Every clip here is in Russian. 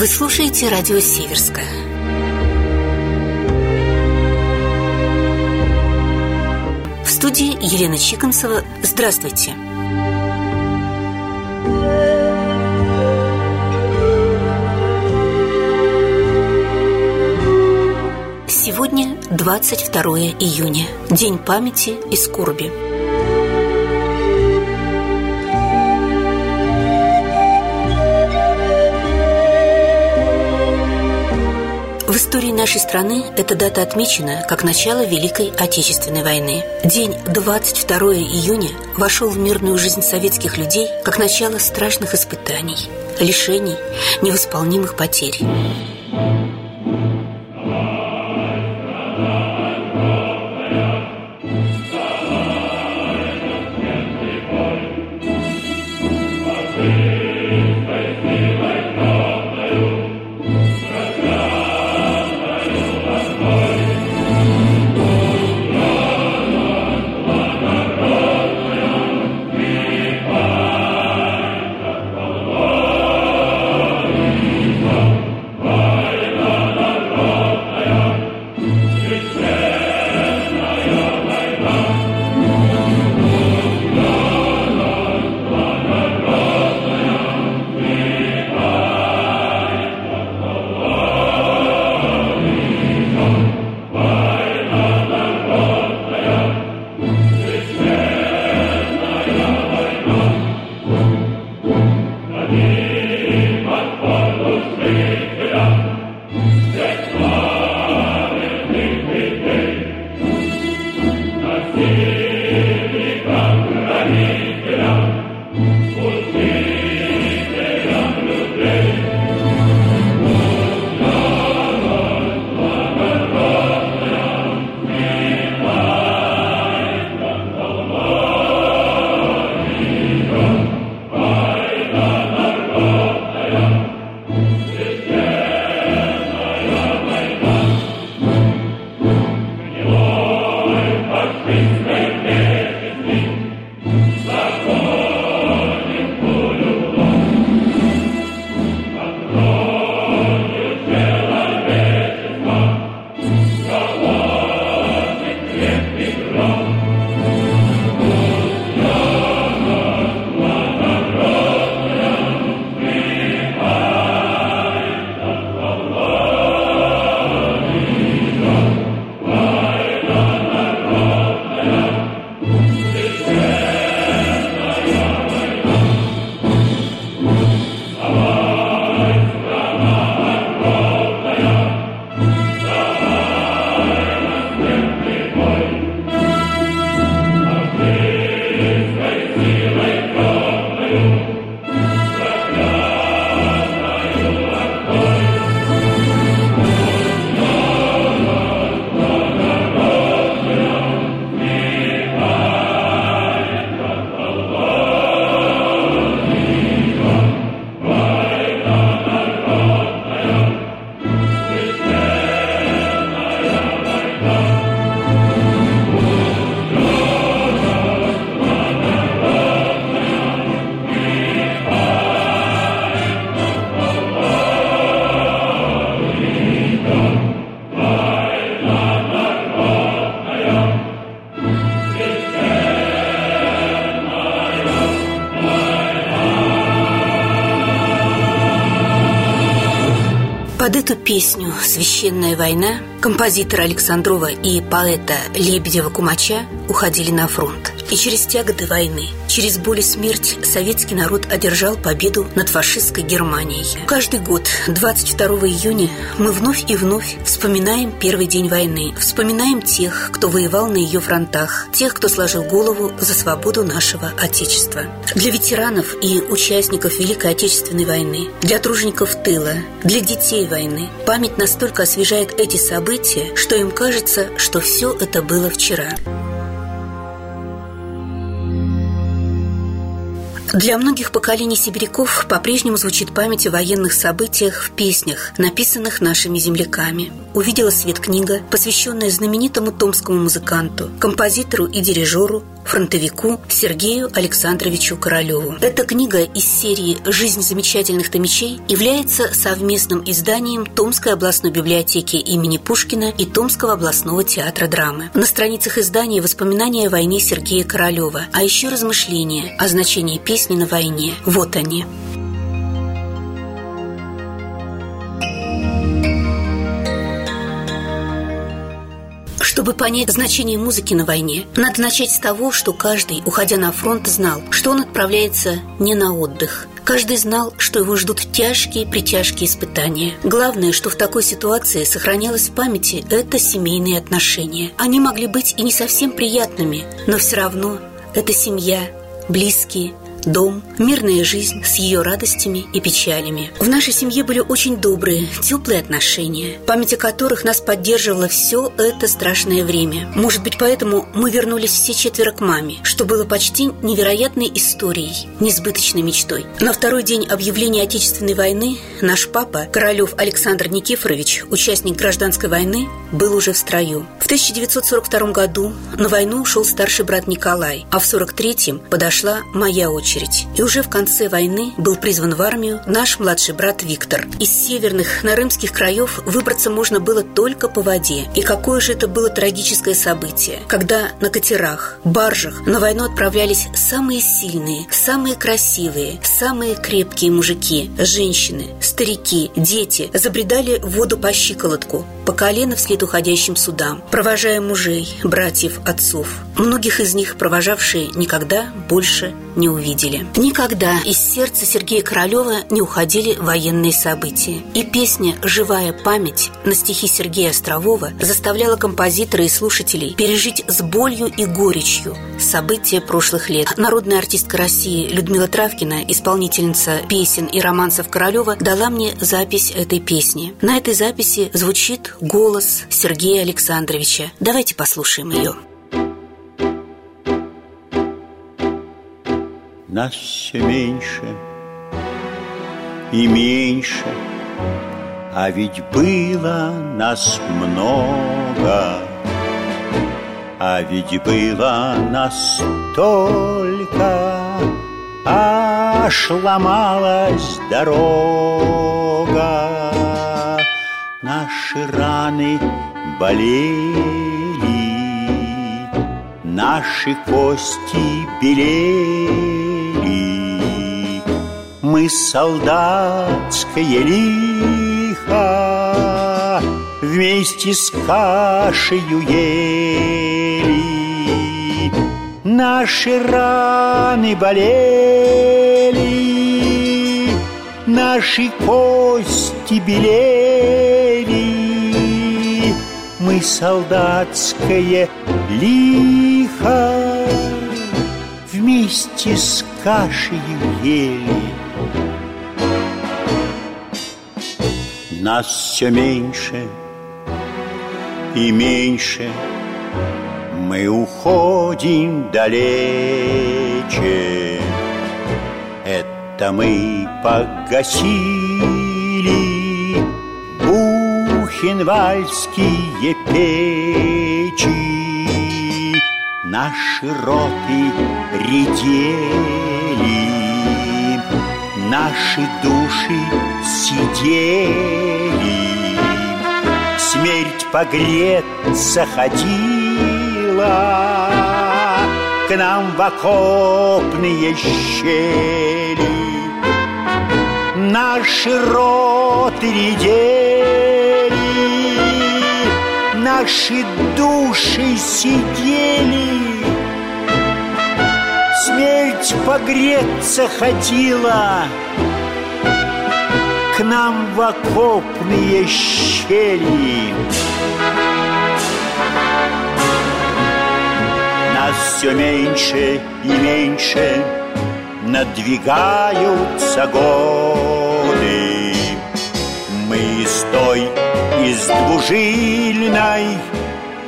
Вы слушаете радио «Северское». В студии Елена Чиконцева. Здравствуйте. Сегодня 22 июня, День памяти и скорби. В истории нашей страны эта дата отмечена как начало Великой Отечественной войны. День 22 июня вошел в мирную жизнь советских людей как начало страшных испытаний, лишений, невосполнимых потерь. Под эту песню «Священная война» композитора Александрова и поэта Лебедева-Кумача уходили на фронт. И через тяготы войны, через боль и смерть советский народ одержал победу над фашистской Германией. Каждый год, 22 июня, мы вновь и вновь вспоминаем первый день войны, вспоминаем тех, кто воевал на ее фронтах, тех, кто сложил голову за свободу нашего Отечества. Для ветеранов и участников Великой Отечественной войны, для тружеников тыла, для детей войны память настолько освежает эти события, что им кажется, что все это было вчера. Для многих поколений сибиряков по-прежнему звучит память о военных событиях в песнях, написанных нашими земляками. Увидела свет книга, посвященная знаменитому томскому музыканту, композитору и дирижеру, фронтовику Сергею Александровичу Королеву. Эта книга из серии «Жизнь замечательных томичей» является совместным изданием Томской областной библиотеки имени Пушкина и Томского областного театра драмы. На страницах издания воспоминания о войне Сергея Королева, а еще размышления о значении песни на войне. Вот они. Чтобы понять значение музыки на войне, надо начать с того, что каждый, уходя на фронт, знал, что он отправляется не на отдых. Каждый знал, что его ждут тяжкие-притяжкие испытания. Главное, что в такой ситуации сохранялось в памяти, это семейные отношения. Они могли быть и не совсем приятными, но все равно это семья, близкие, дом, мирная жизнь с ее радостями и печалями. В нашей семье были очень добрые, теплые отношения, память о которых нас поддерживала все это страшное время. Может быть, поэтому мы вернулись все четверо к маме, что было почти невероятной историей, несбыточной мечтой. На второй день объявления Отечественной войны наш папа, Королев Александр Никифорович, участник гражданской войны, был уже в строю. В 1942 году на войну ушел старший брат Николай, а в 1943 подошла моя очередь. И уже в конце войны был призван в армию наш младший брат Виктор. Из северных нарымских краев выбраться можно было только по воде. И какое же это было трагическое событие, когда на катерах, баржах на войну отправлялись самые сильные, самые красивые, самые крепкие мужики, женщины, старики, дети забредали в воду по щиколотку, по колено вслед уходящим судам, провожая мужей, братьев, отцов. Многих из них провожавшие никогда больше не увидели. Никогда из сердца Сергея Королева не уходили военные события. И песня «Живая память» на стихи Сергея Острового заставляла композитора и слушателей пережить с болью и горечью события прошлых лет. Народная артистка России Людмила Травкина, исполнительница песен и романсов Королева, дала мне запись этой песни. На этой записи звучит голос Сергея Александровича. Давайте послушаем ее. Нас все меньше и меньше, а ведь было нас много, а ведь было нас столько, аж ломалась дорога. Наши раны болели, наши кости белели. Мы солдатское лихо вместе с кашею ели. Наши раны болели, наши кости белели. Мы солдатское лихо вместе с кашей ели. Нас все меньше и меньше, мы уходим далече. Это мы погасили бухенвальские печи. Наши роты редели, наши души сидели. Смерть погреться ходила к нам в окопные щели. Наши роты редели, наши души сидели. Смерть погреться ходила к нам в окопные щели. Нас все меньше и меньше, надвигаются годы. Мы из той, из двужильной,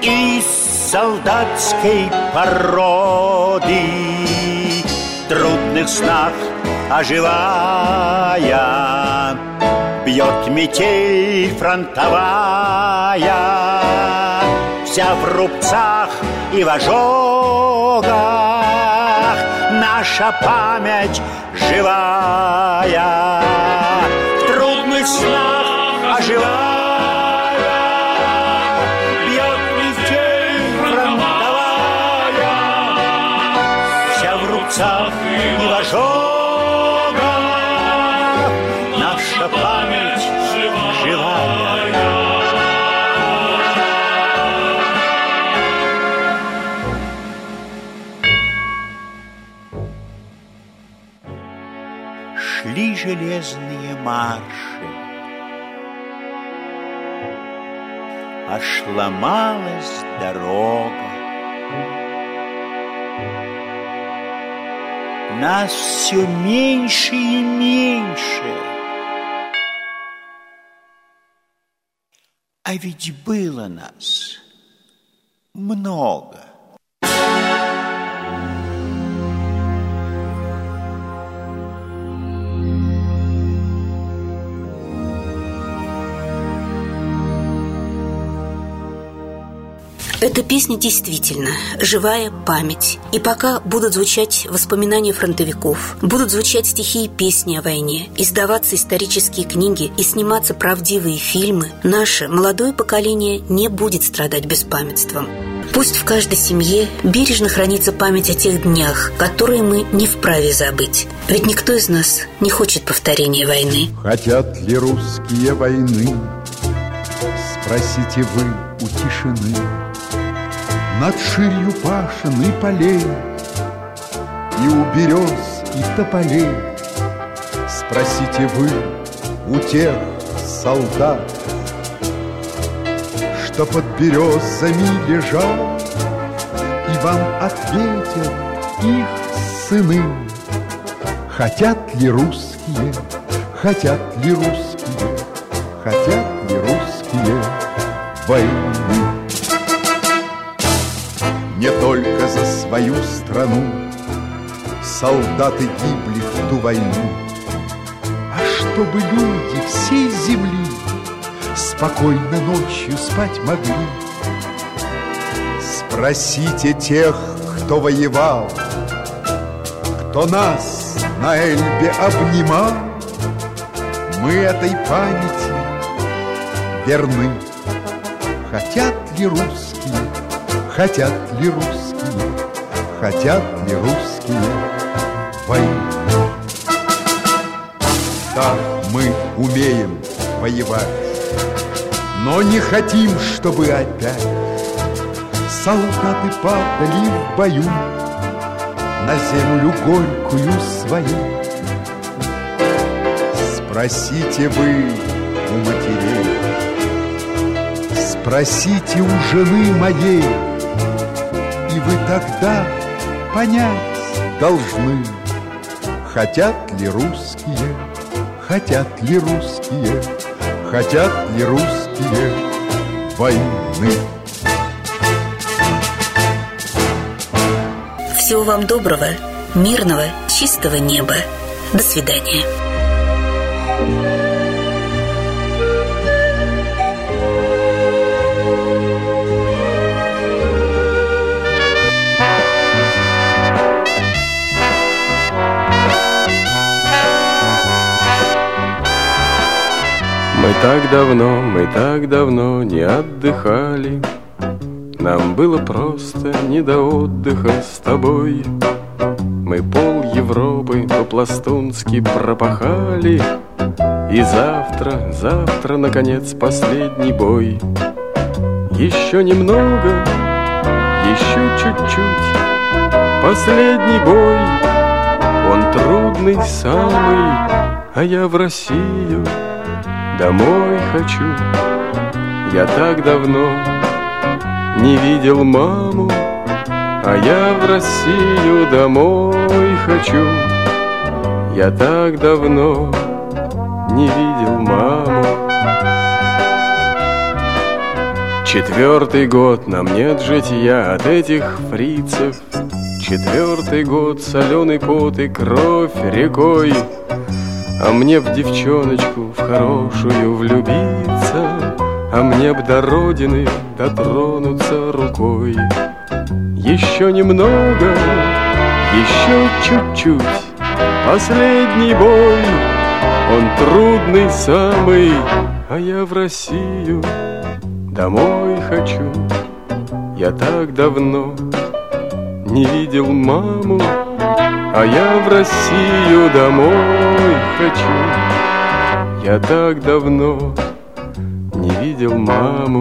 из солдатской породы. Трудно трудных снах оживая, бьет метель фронтовая, вся в рубцах и в ожогах, наша память живая, в трудных снах оживая, бьет метель фронтовая, вся в рубцах и в ожогах, наша память живая. Шли железные марши, аж ломалась дорога. Нас все меньше и меньше, а ведь было нас много. Эта песня действительно живая память. И пока будут звучать воспоминания фронтовиков, будут звучать стихи и песни о войне, издаваться исторические книги и сниматься правдивые фильмы, наше молодое поколение не будет страдать беспамятством. Пусть в каждой семье бережно хранится память о тех днях, которые мы не вправе забыть. Ведь никто из нас не хочет повторения войны. Хотят ли русские войны? Спросите вы у тишины. Над ширью пашин и полей, и у берез и тополей. Спросите вы у тех солдат, что под березами лежат, и вам ответят их сыны. Хотят ли русские, хотят ли русские, хотят ли русские войны? Не только за свою страну солдаты гибли в ту войну, а чтобы люди всей земли спокойно ночью спать могли. Спросите тех, кто воевал, кто нас на Эльбе обнимал. Мы этой памяти верны. Хотят ли русские, хотят ли русские, хотят ли русские войны? Да, мы умеем воевать, но не хотим, чтобы опять солдаты падали в бою на землю горькую свою. Спросите вы у матерей, спросите у жены моей, и вы тогда понять должны, хотят ли русские, хотят ли русские, хотят ли русские войны. Всего вам доброго, мирного, чистого неба. До свидания. Мы так давно не отдыхали. Нам было просто не до отдыха с тобой. Мы пол Европы по-пластунски пропахали, и завтра, наконец, последний бой. Еще немного, еще чуть-чуть, последний бой. Он трудный самый, а я в Россию домой хочу. Я так давно не видел маму, а я в Россию домой хочу. Я так давно не видел маму. 4-й год нам нет житья от этих фрицев. 4-й год, соленый пот и кровь рекой, а мне б девчоночку в хорошую влюбиться, а мне б до родины дотронуться рукой. Еще немного, еще чуть-чуть, последний бой, он трудный самый, а я в Россию домой хочу. Я так давно не видел маму, а я в Россию домой хочу. Я так давно не видел маму.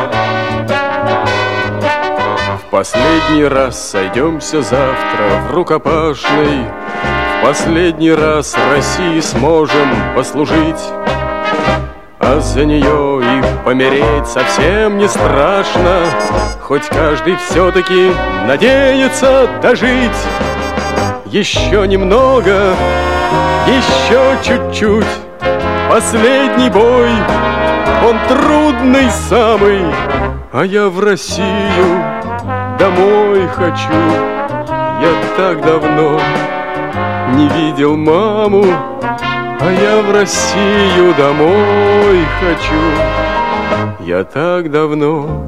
В последний раз сойдемся завтра в рукопашной, в последний раз России сможем послужить, а за нее и помереть совсем не страшно, хоть каждый все-таки надеется дожить. Еще немного, еще чуть-чуть, последний бой, он трудный самый, а я в Россию домой хочу. Я так давно не видел маму, а я в Россию домой хочу. Я так давно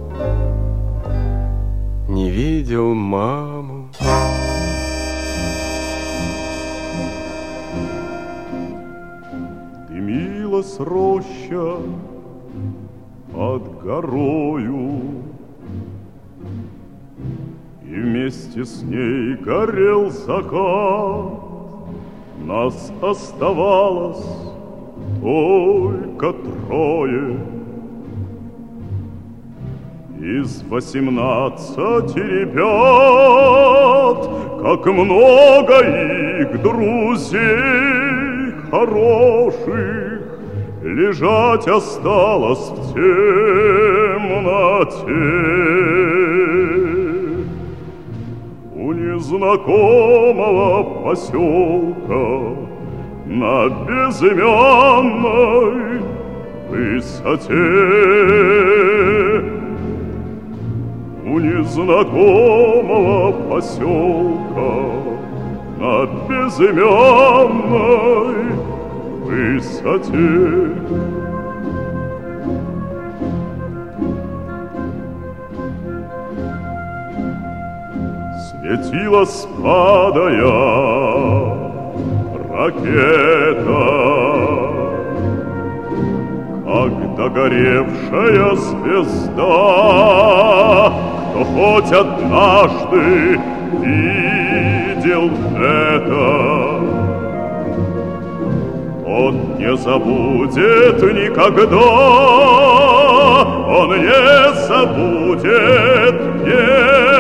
не видел маму. Дымилась роща под горою, и вместе с ней горел закат. Нас оставалось только трое из 18 ребят. Как много их друзей хороших лежать осталось в темноте. У незнакомого поселка на безымянной высоте. У незнакомого поселка на безымянной высоте. Светилась, падая, ракета, как догоревшая звезда. Кто хоть однажды видел это, он не забудет никогда. Он не забудет, не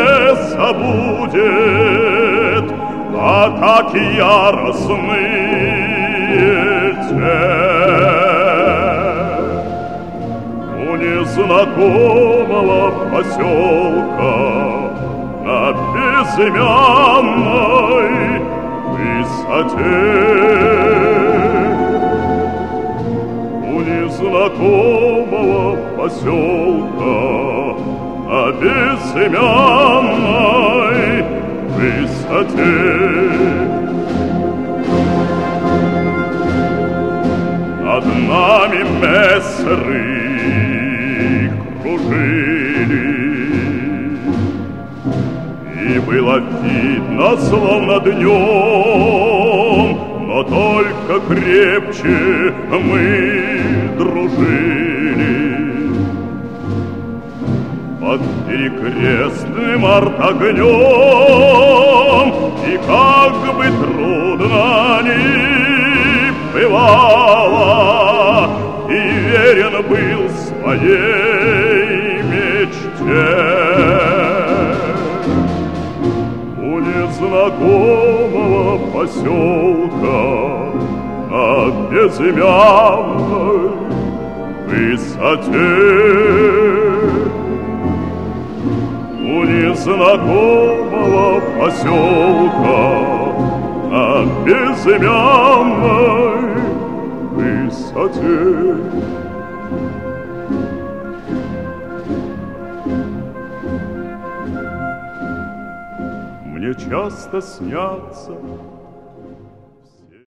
забудет атаки яростные те. У незнакомого поселка на безымянной высоте. У незнакомого поселка на безымянной высоте. Над нами мессеры кружили, и было видно, словно днем, но только крепче мы дружили. Под перекрестным артогнем, и как бы трудно ни бывало, и верен был своей мечте. У незнакомого поселка на безымянной высоте. У незнакомого поселка на безымянной высоте. Мне часто снятся